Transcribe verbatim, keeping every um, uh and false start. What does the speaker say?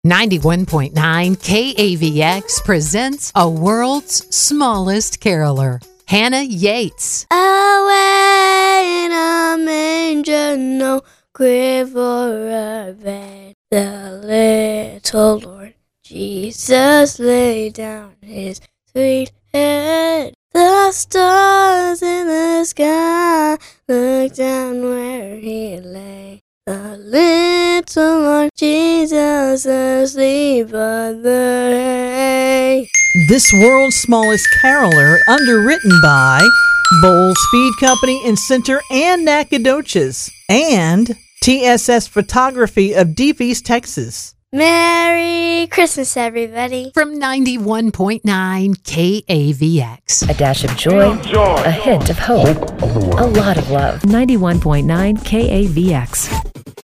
ninety-one point nine K A V X presents a world's smallest caroler, Hannah Yates. Away in a manger, no crib or a bed, the little Lord Jesus laid down his sweet head. The stars in the sky looked down where he lay. The little Lord Jesus asleep under hay. This world's smallest caroler, underwritten by Bowles Feed Company in Center and Nacogdoches, and T S S Photography of Deep East, Texas. Merry Christmas, everybody. From ninety-one point nine K A V X. A dash of joy, a hint of hope, a lot of love. ninety-one point nine K A V X.